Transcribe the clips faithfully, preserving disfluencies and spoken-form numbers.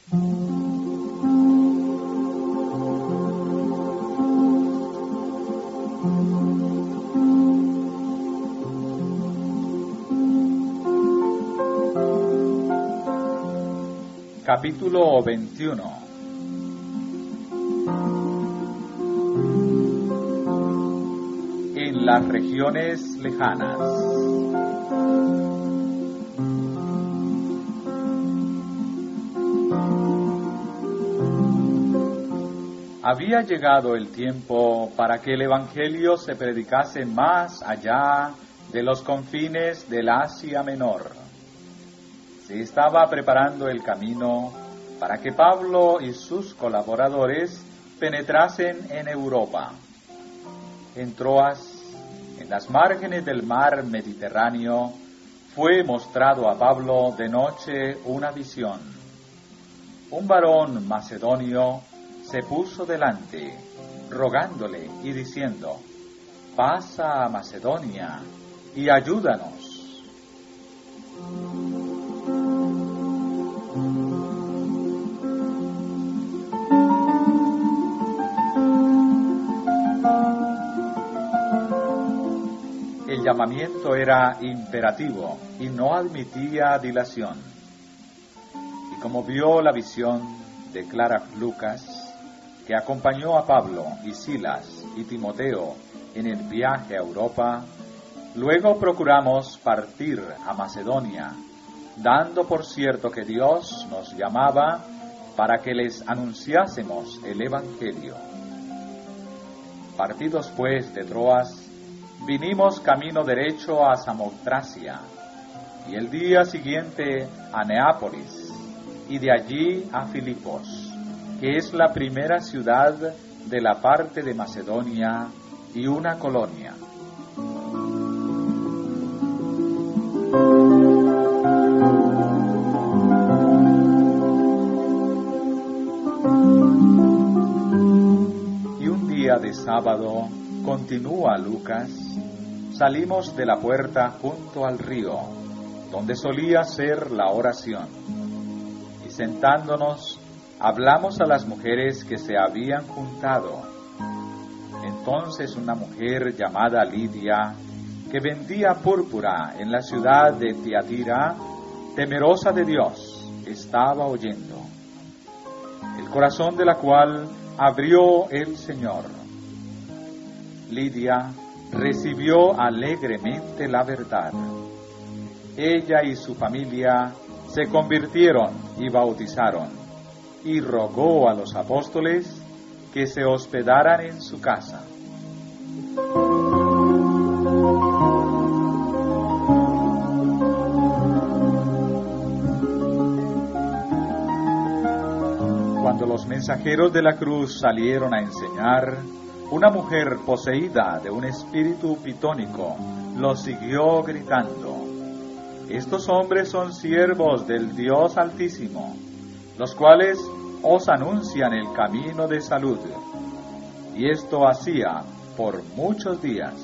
Capítulo veintiuno. En las regiones lejanas. Había llegado el tiempo para que el Evangelio se predicase más allá de los confines del Asia Menor. Se estaba preparando el camino para que Pablo y sus colaboradores penetrasen en Europa. En Troas, en las márgenes del mar Mediterráneo, fue mostrado a Pablo de noche una visión. Un varón macedonio se puso delante, rogándole y diciendo: «Pasa a Macedonia y ayúdanos». El llamamiento era imperativo y no admitía dilación. Y como vio la visión, declara Lucas, que acompañó a Pablo y Silas y Timoteo en el viaje a Europa, luego procuramos partir a Macedonia, dando por cierto que Dios nos llamaba para que les anunciásemos el Evangelio. Partidos pues de Troas, vinimos camino derecho a Samotracia, y el día siguiente a Neápolis, y de allí a Filipos, que es la primera ciudad de la parte de Macedonia y una colonia. Y un día de sábado, continúa Lucas, salimos de la puerta junto al río, donde solía ser la oración, y sentándonos, hablamos a las mujeres que se habían juntado. Entonces una mujer llamada Lidia, que vendía púrpura en la ciudad de Tiatira, temerosa de Dios, estaba oyendo, el corazón de la cual abrió el Señor. Lidia recibió alegremente la verdad. Ella y su familia se convirtieron y bautizaron, y rogó a los apóstoles que se hospedaran en su casa. Cuando los mensajeros de la cruz salieron a enseñar, una mujer poseída de un espíritu pitónico los siguió gritando: «Estos hombres son siervos del Dios Altísimo, los cuales os anuncian el camino de salud». Y esto hacía por muchos días.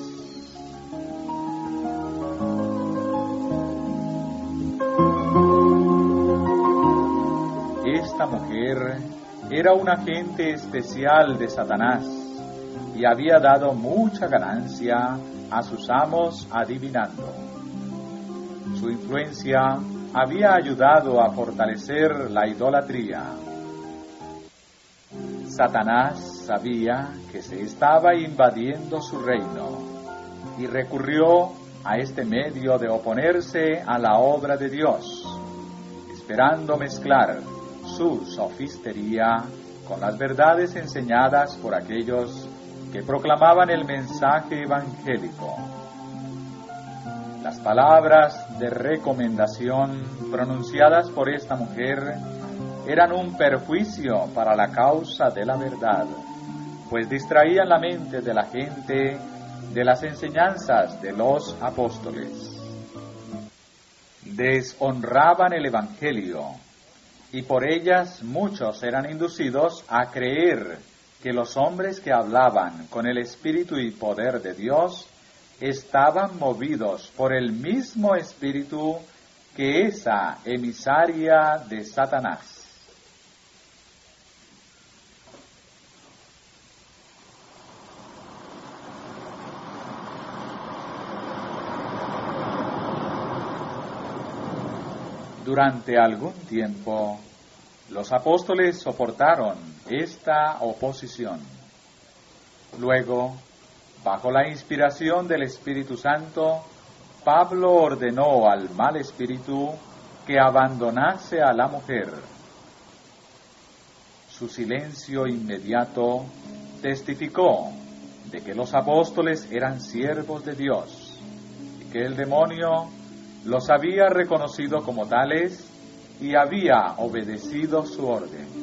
Esta mujer era un agente especial de Satanás, y había dado mucha ganancia a sus amos adivinando. Su influencia había ayudado a fortalecer la idolatría. Satanás sabía que se estaba invadiendo su reino y recurrió a este medio de oponerse a la obra de Dios, esperando mezclar su sofistería con las verdades enseñadas por aquellos que proclamaban el mensaje evangélico. Las palabras de recomendación pronunciadas por esta mujer eran un perjuicio para la causa de la verdad, pues distraían la mente de la gente de las enseñanzas de los apóstoles. Deshonraban el evangelio, y por ellas muchos eran inducidos a creer que los hombres que hablaban con el Espíritu y poder de Dios estaban movidos por el mismo Espíritu que esa emisaria de Satanás. Durante algún tiempo, los apóstoles soportaron esta oposición. Luego, bajo la inspiración del Espíritu Santo, Pablo ordenó al mal espíritu que abandonase a la mujer. Su silencio inmediato testificó de que los apóstoles eran siervos de Dios y que el demonio los había reconocido como tales y había obedecido su orden.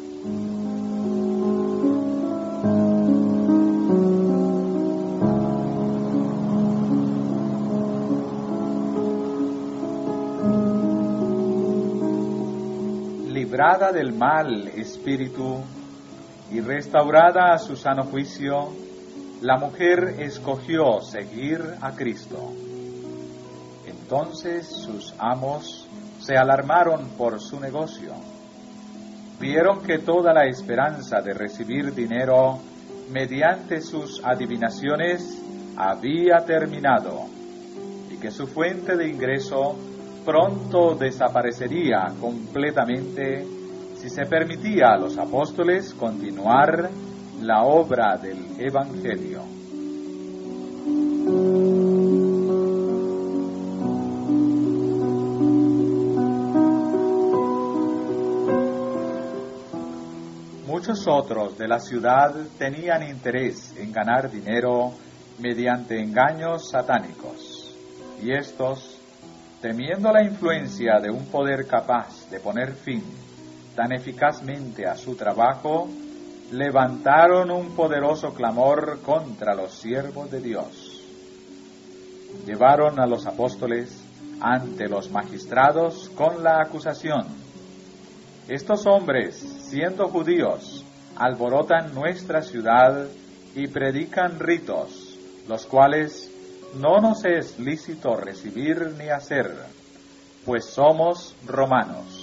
Librada del mal espíritu y restaurada a su sano juicio, la mujer escogió seguir a Cristo. Entonces sus amos se alarmaron por su negocio. Vieron que toda la esperanza de recibir dinero mediante sus adivinaciones había terminado y que su fuente de ingreso pronto desaparecería completamente si se permitía a los apóstoles continuar la obra del Evangelio. Muchos otros de la ciudad tenían interés en ganar dinero mediante engaños satánicos, y estos, temiendo la influencia de un poder capaz de poner fin tan eficazmente a su trabajo, levantaron un poderoso clamor contra los siervos de Dios. Llevaron a los apóstoles ante los magistrados con la acusación: estos hombres, siendo judíos, alborotan nuestra ciudad y predican ritos, los cuales no nos es lícito recibir ni hacer, pues somos romanos.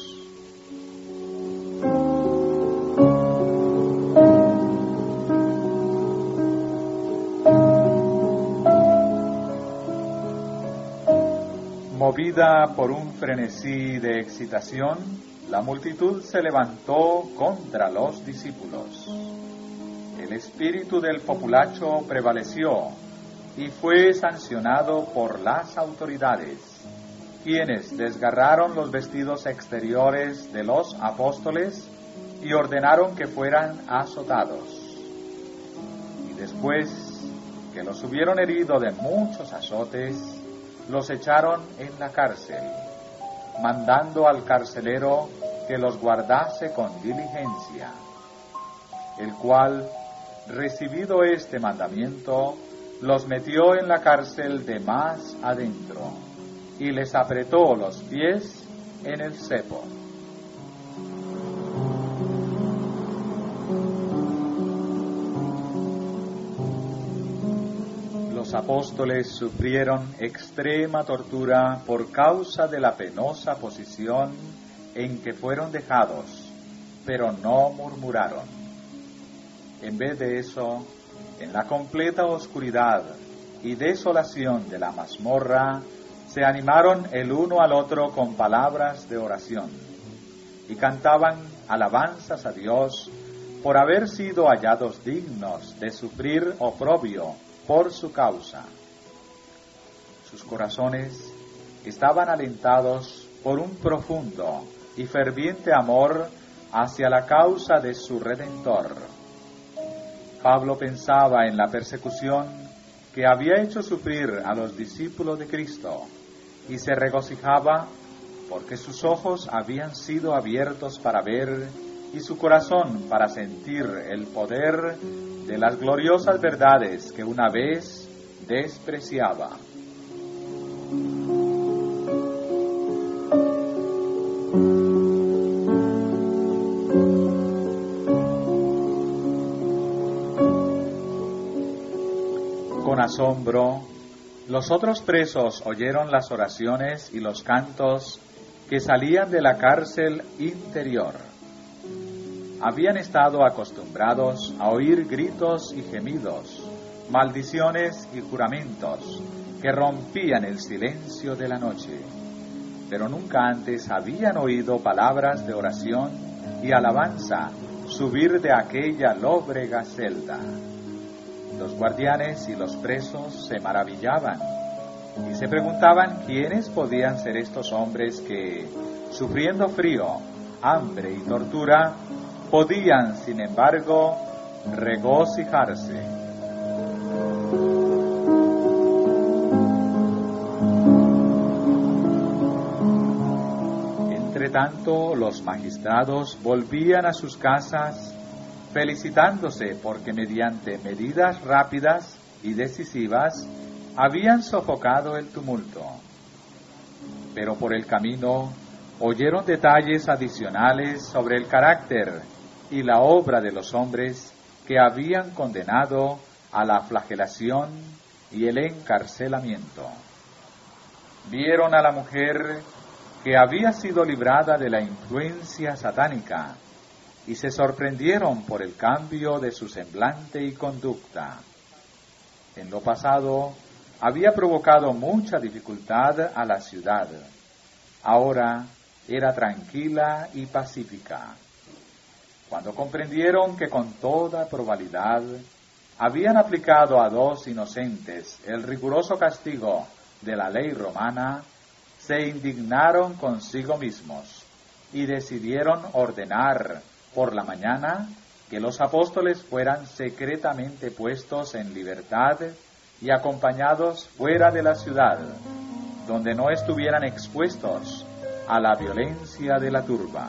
Movida por un frenesí de excitación, la multitud se levantó contra los discípulos. El espíritu del populacho prevaleció y fue sancionado por las autoridades, quienes desgarraron los vestidos exteriores de los apóstoles y ordenaron que fueran azotados. Y después que los hubieron herido de muchos azotes, los echaron en la cárcel, mandando al carcelero que los guardase con diligencia, el cual, recibido este mandamiento, los metió en la cárcel de más adentro y les apretó los pies en el cepo. Los apóstoles sufrieron extrema tortura por causa de la penosa posición en que fueron dejados, pero no murmuraron. En vez de eso, en la completa oscuridad y desolación de la mazmorra, se animaron el uno al otro con palabras de oración y cantaban alabanzas a Dios por haber sido hallados dignos de sufrir oprobio por su causa. Sus corazones estaban alentados por un profundo y ferviente amor hacia la causa de su Redentor. Pablo pensaba en la persecución que había hecho sufrir a los discípulos de Cristo y se regocijaba porque sus ojos habían sido abiertos para ver y su corazón para sentir el poder de las gloriosas verdades que una vez despreciaba. Con asombro, los otros presos oyeron las oraciones y los cantos que salían de la cárcel interior. Habían estado acostumbrados a oír gritos y gemidos, maldiciones y juramentos que rompían el silencio de la noche. pero nunca antes habían oído palabras de oración y alabanza subir de aquella lóbrega celda. Los guardianes y los presos se maravillaban y se preguntaban quiénes podían ser estos hombres que, sufriendo frío, hambre y tortura, podían, sin embargo, regocijarse. Entre tanto, los magistrados volvían a sus casas felicitándose porque mediante medidas rápidas y decisivas habían sofocado el tumulto. Pero por el camino oyeron detalles adicionales sobre el carácter y la obra de los hombres que habían condenado a la flagelación y el encarcelamiento. Vieron a la mujer que había sido librada de la influencia satánica y se sorprendieron por el cambio de su semblante y conducta. En lo pasado había provocado mucha dificultad a la ciudad. Ahora era tranquila y pacífica. Cuando comprendieron que con toda probabilidad habían aplicado a dos inocentes el riguroso castigo de la ley romana, se indignaron consigo mismos y decidieron ordenar por la mañana que los apóstoles fueran secretamente puestos en libertad y acompañados fuera de la ciudad, donde no estuvieran expuestos a la violencia de la turba.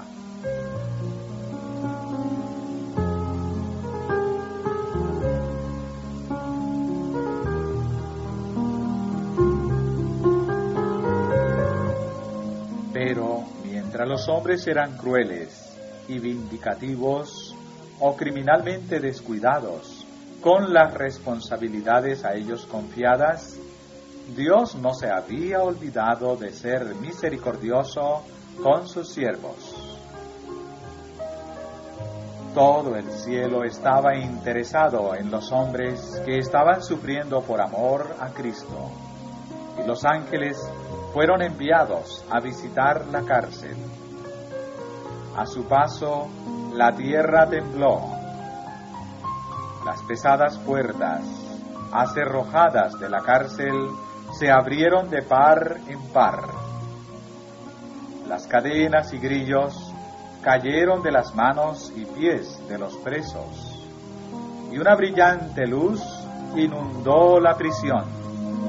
Pero mientras los hombres eran crueles y vindicativos o criminalmente descuidados con las responsabilidades a ellos confiadas, Dios no se había olvidado de ser misericordioso con sus siervos. Todo el cielo estaba interesado en los hombres que estaban sufriendo por amor a Cristo, y los ángeles fueron enviados a visitar la cárcel. A su paso, la tierra tembló. Las pesadas puertas, acerrojadas de la cárcel, se abrieron de par en par. Las cadenas y grillos cayeron de las manos y pies de los presos, y una brillante luz inundó la prisión.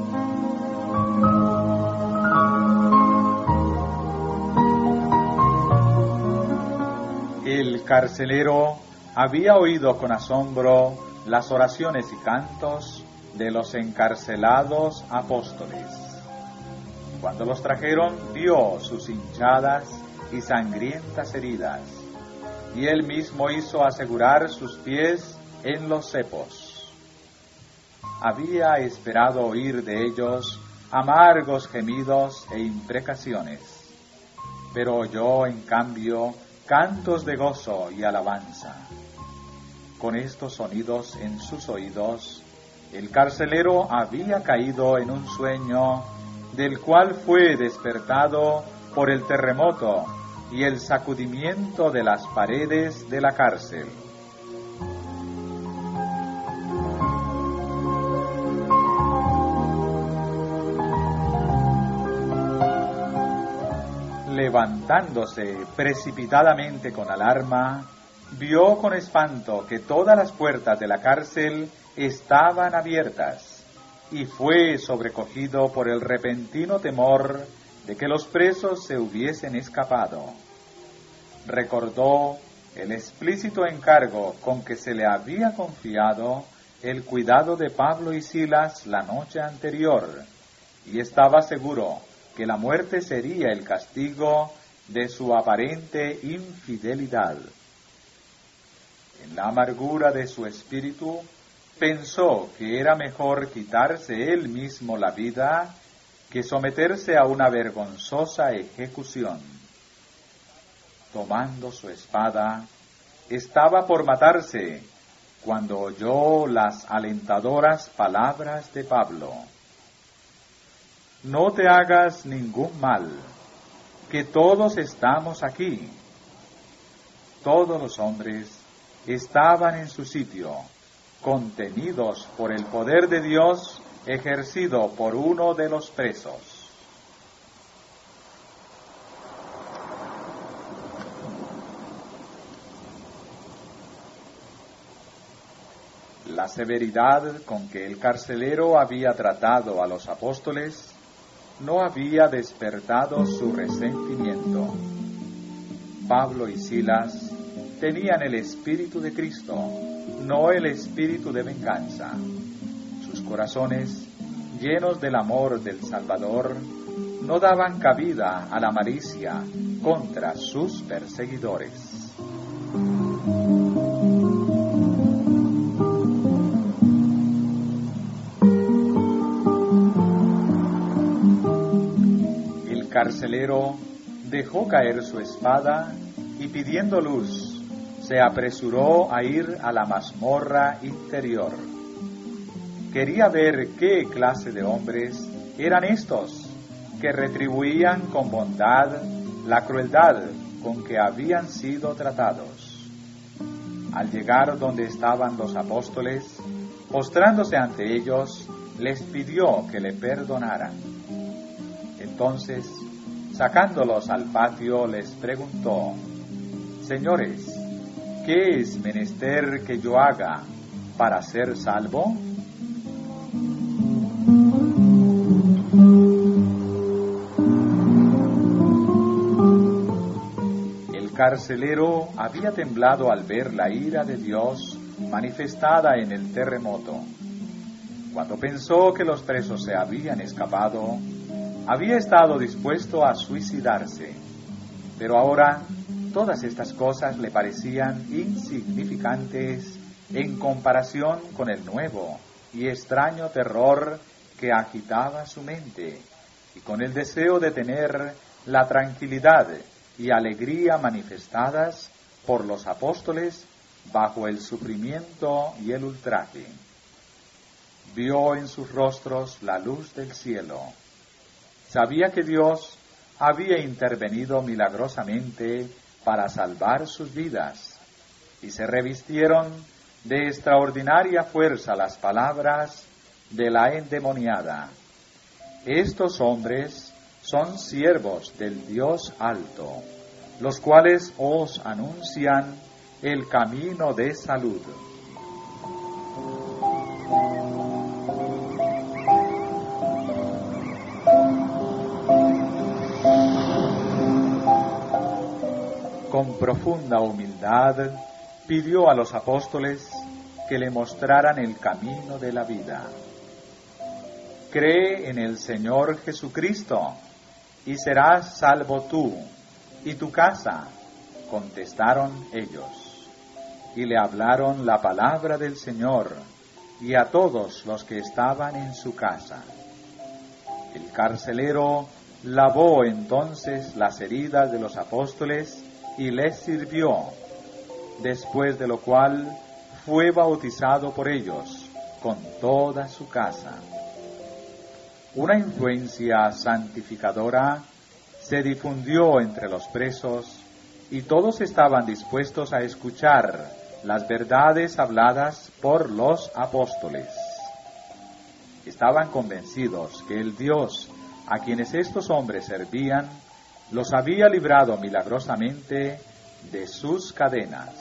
El carcelero había oído con asombro las oraciones y cantos de los encarcelados apóstoles. Cuando los trajeron, vio sus hinchadas y sangrientas heridas, y él mismo hizo asegurar sus pies en los cepos. Había esperado oír de ellos amargos gemidos e imprecaciones, pero oyó en cambio cantos de gozo y alabanza. Con estos sonidos en sus oídos, el carcelero había caído en un sueño del cual fue despertado por el terremoto y el sacudimiento de las paredes de la cárcel. Levantándose precipitadamente con alarma, vio con espanto que todas las puertas de la cárcel estaban abiertas, y fue sobrecogido por el repentino temor de que los presos se hubiesen escapado. Recordó el explícito encargo con que se le había confiado el cuidado de Pablo y Silas la noche anterior, y estaba seguro que la muerte sería el castigo de su aparente infidelidad. En la amargura de su espíritu, pensó que era mejor quitarse él mismo la vida que someterse a una vergonzosa ejecución. Tomando su espada, estaba por matarse cuando oyó las alentadoras palabras de Pablo: «No te hagas ningún mal, que todos estamos aquí. Todos los hombres estaban en su sitio, contenidos por el poder de Dios ejercido por uno de los presos. La severidad con que el carcelero había tratado a los apóstoles no había despertado su resentimiento. Pablo y Silas tenían el espíritu de Cristo, no el espíritu de venganza. Sus corazones, llenos del amor del Salvador, no daban cabida a la malicia contra sus perseguidores. El carcelero dejó caer su espada y, pidiendo luz, se apresuró a ir a la mazmorra interior. Quería ver qué clase de hombres eran estos que retribuían con bondad la crueldad con que habían sido tratados. Al llegar donde estaban los apóstoles, postrándose ante ellos, les pidió que le perdonaran. Entonces, sacándolos al patio, les preguntó: Señores, ¿qué es menester que yo haga para ser salvo? El carcelero había temblado al ver la ira de Dios manifestada en el terremoto. Cuando pensó que los presos se habían escapado, había estado dispuesto a suicidarse, pero ahora todas estas cosas le parecían insignificantes en comparación con el nuevo y extraño terror que agitaba su mente, y con el deseo de tener la tranquilidad y alegría manifestadas por los apóstoles bajo el sufrimiento y el ultraje. Vio en sus rostros la luz del cielo. Sabía que Dios había intervenido milagrosamente para salvar sus vidas, y se revistieron de extraordinaria fuerza las palabras de la endemoniada: estos hombres son siervos del Dios alto, los cuales os anuncian el camino de salud. Con profunda humildad pidió a los apóstoles que le mostraran el camino de la vida. Cree en el Señor Jesucristo y serás salvo tú y tu casa, contestaron ellos. Y le hablaron la palabra del Señor y a todos los que estaban en su casa. El carcelero lavó entonces las heridas de los apóstoles y les sirvió, después de lo cual fue bautizado por ellos con toda su casa. Una influencia santificadora se difundió entre los presos y todos estaban dispuestos a escuchar las verdades habladas por los apóstoles. Estaban convencidos que el Dios a quienes estos hombres servían los había librado milagrosamente de sus cadenas.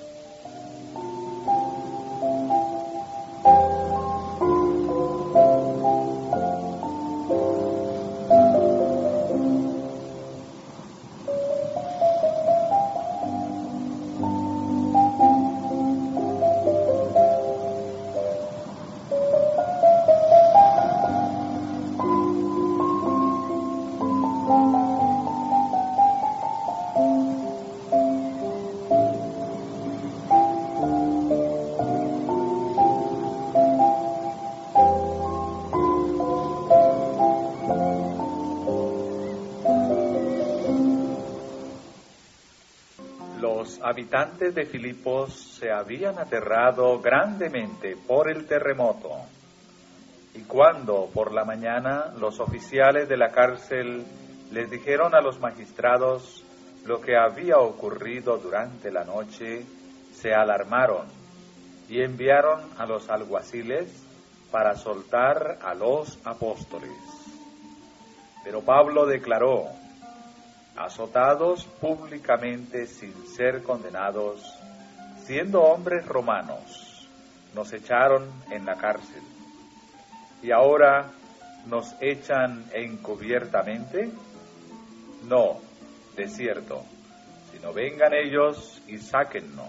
Los habitantes de Filipos se habían aterrado grandemente por el terremoto, y cuando por la mañana los oficiales de la cárcel les dijeron a los magistrados lo que había ocurrido durante la noche, se alarmaron y enviaron a los alguaciles para soltar a los apóstoles. Pero Pablo declaró: azotados públicamente sin ser condenados, siendo hombres romanos, nos echaron en la cárcel. ¿Y ahora nos echan encubiertamente? No, de cierto, sino vengan ellos y sáquennos.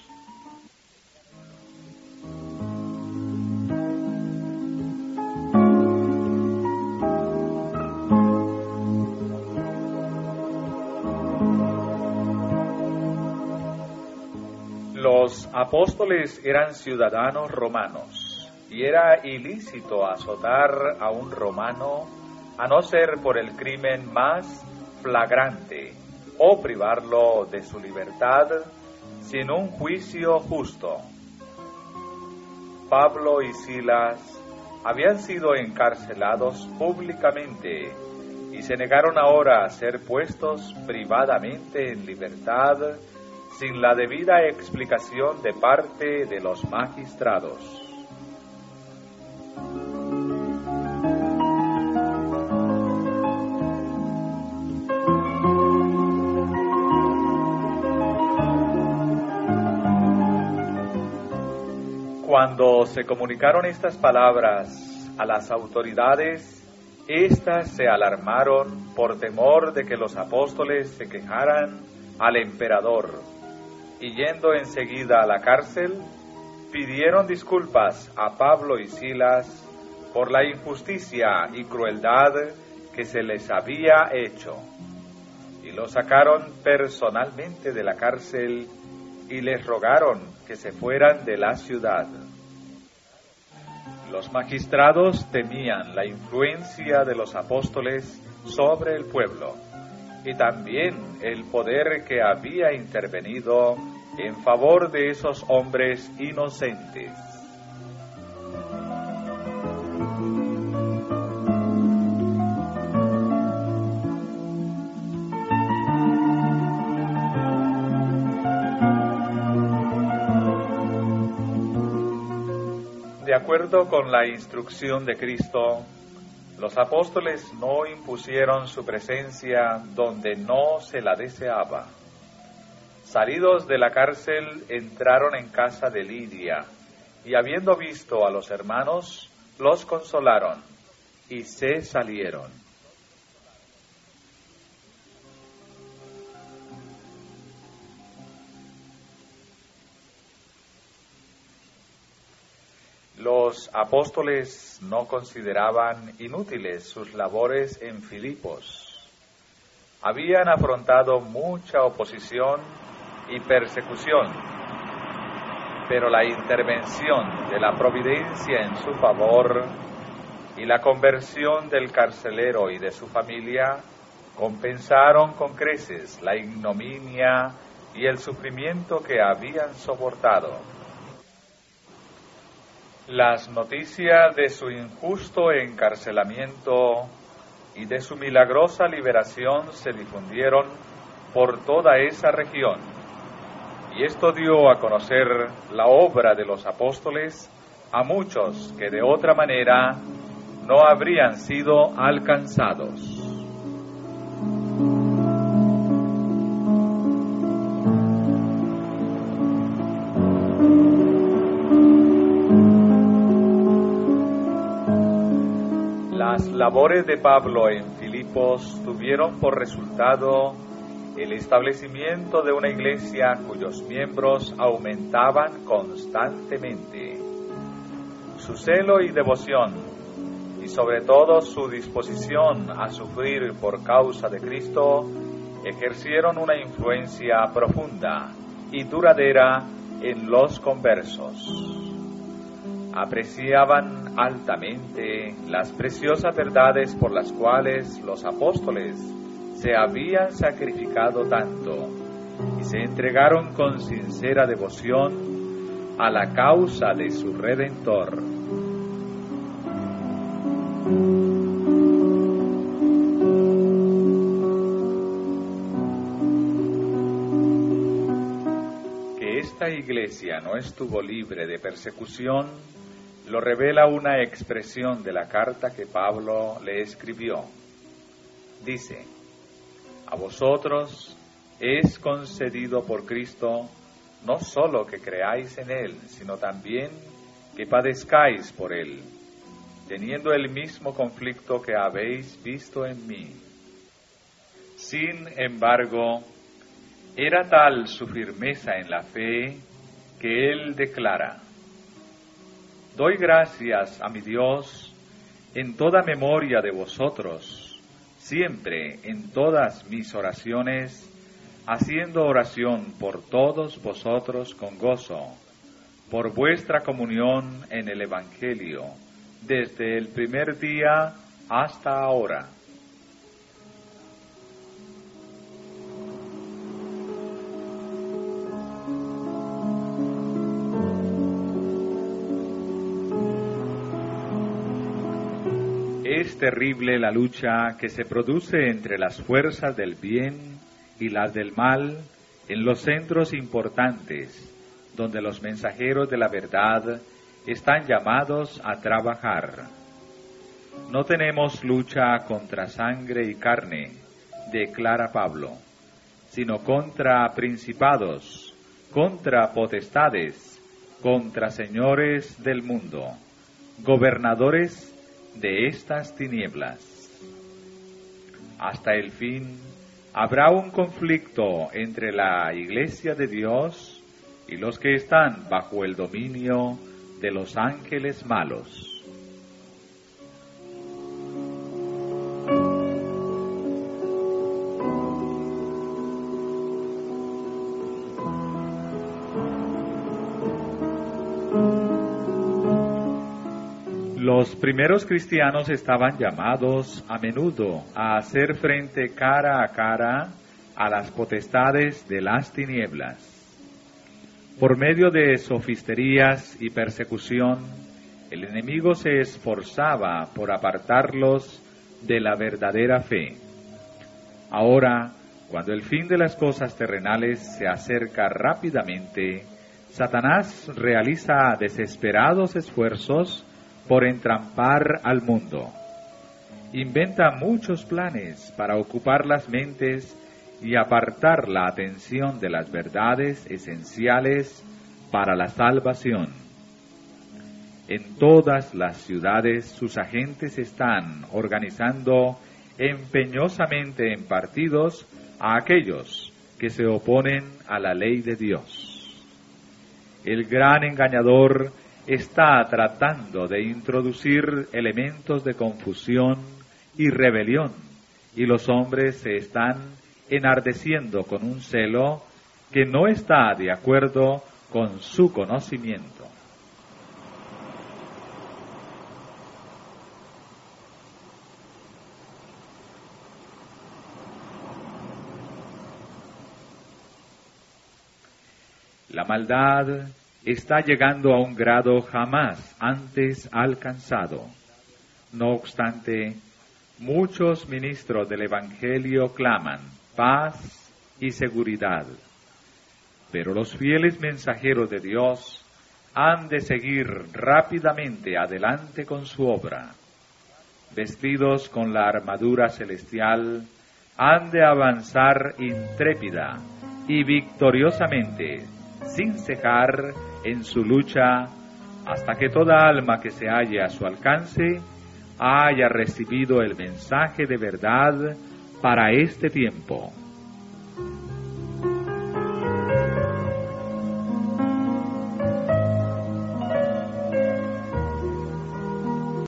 Los apóstoles eran ciudadanos romanos, y era ilícito azotar a un romano a no ser por el crimen más flagrante o privarlo de su libertad sin un juicio justo. Pablo y Silas habían sido encarcelados públicamente y se negaron ahora a ser puestos privadamente en libertad sin la debida explicación de parte de los magistrados. Cuando se comunicaron estas palabras a las autoridades, éstas se alarmaron por temor de que los apóstoles se quejaran al emperador, y yendo enseguida a la cárcel, pidieron disculpas a Pablo y Silas por la injusticia y crueldad que se les había hecho, y los sacaron personalmente de la cárcel y les rogaron que se fueran de la ciudad. Los magistrados temían la influencia de los apóstoles sobre el pueblo y también el poder que había intervenido en favor de esos hombres inocentes. De acuerdo con la instrucción de Cristo, los apóstoles no impusieron su presencia donde no se la deseaba. Salidos de la cárcel, entraron en casa de Lidia, y habiendo visto a los hermanos, los consolaron, y se salieron. Los apóstoles no consideraban inútiles sus labores en Filipos. Habían afrontado mucha oposición y persecución, pero la intervención de la providencia en su favor y la conversión del carcelero y de su familia compensaron con creces la ignominia y el sufrimiento que habían soportado. Las noticias de su injusto encarcelamiento y de su milagrosa liberación se difundieron por toda esa región, y esto dio a conocer la obra de los apóstoles a muchos que de otra manera no habrían sido alcanzados. Las labores de Pablo en Filipos tuvieron por resultado el establecimiento de una iglesia cuyos miembros aumentaban constantemente. Su celo y devoción, y sobre todo su disposición a sufrir por causa de Cristo, ejercieron una influencia profunda y duradera en los conversos. Apreciaban altamente las preciosas verdades por las cuales los apóstoles se habían sacrificado tanto y se entregaron con sincera devoción a la causa de su Redentor. esta iglesia no estuvo libre de persecución lo revela una expresión de la carta que Pablo le escribió. Dice: a vosotros es concedido por Cristo no solo que creáis en Él, sino también que padezcáis por Él, teniendo el mismo conflicto que habéis visto en mí. Sin embargo, era tal su firmeza en la fe que él declara: doy gracias a mi Dios en toda memoria de vosotros, siempre en todas mis oraciones, haciendo oración por todos vosotros con gozo, por vuestra comunión en el Evangelio, desde el primer día hasta ahora. Es terrible la lucha que se produce entre las fuerzas del bien y las del mal en los centros importantes, donde los mensajeros de la verdad están llamados a trabajar. No tenemos lucha contra sangre y carne, declara Pablo, sino contra principados, contra potestades, contra señores del mundo, gobernadores de estas tinieblas. Hasta el fin habrá un conflicto entre la Iglesia de Dios y los que están bajo el dominio de los ángeles malos. Los primeros cristianos estaban llamados a menudo a hacer frente cara a cara a las potestades de las tinieblas. Por medio de sofisterías y persecución, el enemigo se esforzaba por apartarlos de la verdadera fe. Ahora, cuando el fin de las cosas terrenales se acerca rápidamente, Satanás realiza desesperados esfuerzos por entrampar al mundo. Inventa muchos planes para ocupar las mentes y apartar la atención de las verdades esenciales para la salvación. En todas las ciudades sus agentes están organizando empeñosamente en partidos a aquellos que se oponen a la ley de Dios. El gran engañador está tratando de introducir elementos de confusión y rebelión, y los hombres se están enardeciendo con un celo que no está de acuerdo con su conocimiento. La maldad está llegando a un grado jamás antes alcanzado. No obstante, muchos ministros del Evangelio claman paz y seguridad, pero los fieles mensajeros de Dios han de seguir rápidamente adelante con su obra. Vestidos con la armadura celestial, han de avanzar intrépida y victoriosamente, sin cejar en su lucha, hasta que toda alma que se halle a su alcance haya recibido el mensaje de verdad para este tiempo.